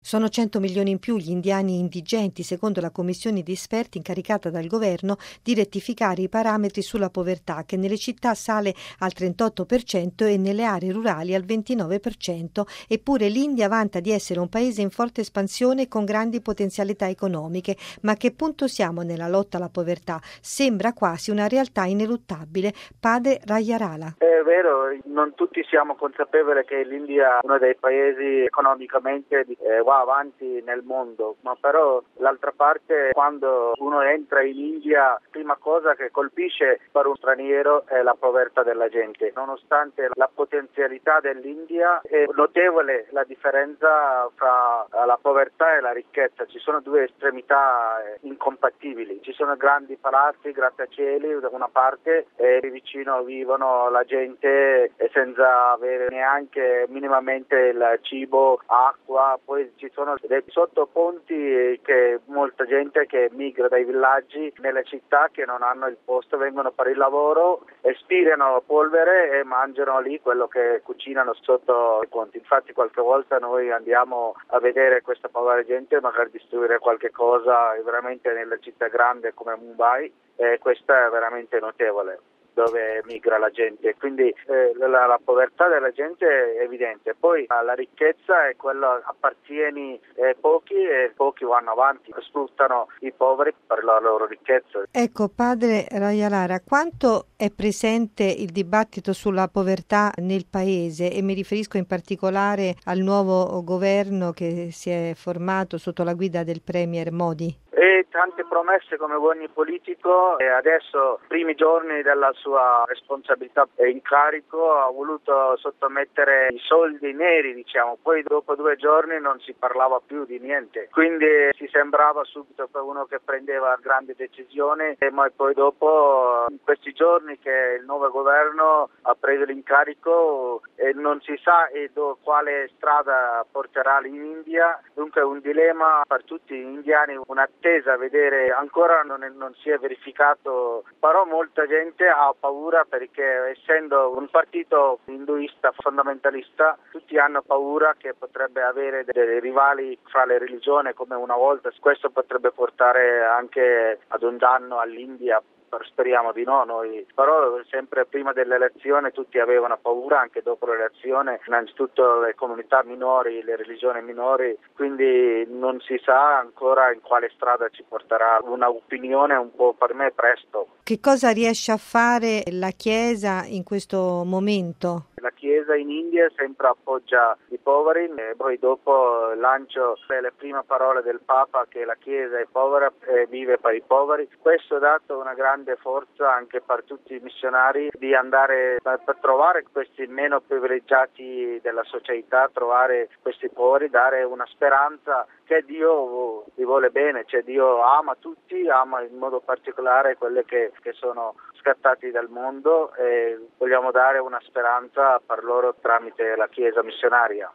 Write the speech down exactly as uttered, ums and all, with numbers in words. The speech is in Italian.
Sono cento milioni in più gli indiani indigenti, secondo la commissione di esperti incaricata dal governo di rettificare i parametri sulla povertà, che nelle città sale al trentotto per cento e nelle aree rurali al ventinove per cento. Eppure l'India vanta di essere un paese in forte espansione con grandi potenzialità economiche. Ma a che punto siamo nella lotta alla povertà? Sembra quasi una realtà ineluttabile. Padre Rayarala. È vero, non tutti siamo consapevoli che l'India è uno dei paesi economicamente eh, va avanti nel mondo, ma però l'altra parte, quando uno entra in India, prima cosa che colpisce per un straniero è la povertà della gente. Nonostante la potenzialità dell'India, è notevole la differenza fra la povertà e la ricchezza. Ci sono due estremità incompatibili. Ci sono grandi palazzi, grattacieli da una parte e vicino vivono la gente senza avere neanche minimamente il cibo, acqua. Poi ci sono dei sottoponti che molta gente che migra dai villaggi nelle città che non hanno il posto, vengono per il lavoro, espirano polvere e mangiano lì quello che cucinano sotto i ponti. Infatti qualche volta noi andiamo a vedere questa povera gente magari distruggere qualche cosa veramente nelle città grandi come Mumbai, e questo è veramente notevole dove migra la gente, quindi eh, la, la povertà della gente è evidente. Poi la ricchezza è quella, appartieni eh, pochi e pochi vanno avanti, sfruttano i poveri per la loro ricchezza. Ecco, padre Rayalara, quanto è presente il dibattito sulla povertà nel paese, e mi riferisco in particolare al nuovo governo che si è formato sotto la guida del premier Modi? E tante promesse come ogni politico, e adesso, primi giorni della sua responsabilità e incarico, ha voluto sottomettere i soldi neri, diciamo, poi dopo due giorni non si parlava più di niente, quindi si sembrava subito per uno che prendeva grandi decisioni, e ma poi dopo, in questi giorni che il nuovo governo ha preso l'incarico e non si sa e do, quale strada porterà l'India, dunque è un dilemma per tutti gli indiani, un'attesa a vedere. Ancora non, è, non si è verificato, però molta gente ha paura perché, essendo un partito induista fondamentalista, tutti hanno paura che potrebbe avere dei rivali fra le religioni come una volta. Questo potrebbe portare anche ad un danno all'India. Speriamo di no noi, però sempre prima dell'elezione tutti avevano paura, anche dopo l'elezione, innanzitutto le comunità minori, le religioni minori, quindi non si sa ancora in quale strada ci porterà. Una opinione un po' per me presto. Che cosa riesce a fare la Chiesa in questo momento? La Chiesa in India sempre appoggia i poveri, e poi dopo lancio le prime parole del Papa che la Chiesa è povera e vive per i poveri. Questo ha dato una grande forza anche per tutti i missionari di andare per trovare questi meno privilegiati della società, trovare questi poveri, dare una speranza che Dio li vuole bene, cioè Dio ama tutti, ama in modo particolare quelli che, che sono scattati dal mondo, e vogliamo dare una speranza per loro tramite la Chiesa missionaria.